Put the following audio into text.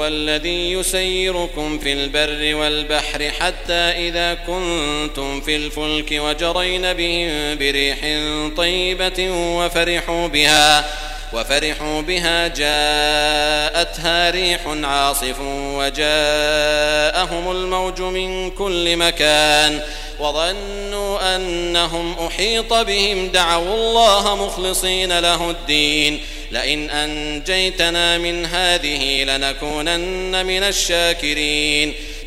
الذي يسيركم في البر والبحر حتى إذا كنتم في الفلك وجرين بهم بريح طيبة وفرحوا بها جاءتها ريح عاصف وجاءهم الموج من كل مكان وظنوا أنهم أحيط بهم دعوا الله مخلصين له الدين لئن أنجيتنا من هذه لنكونن من الشاكرين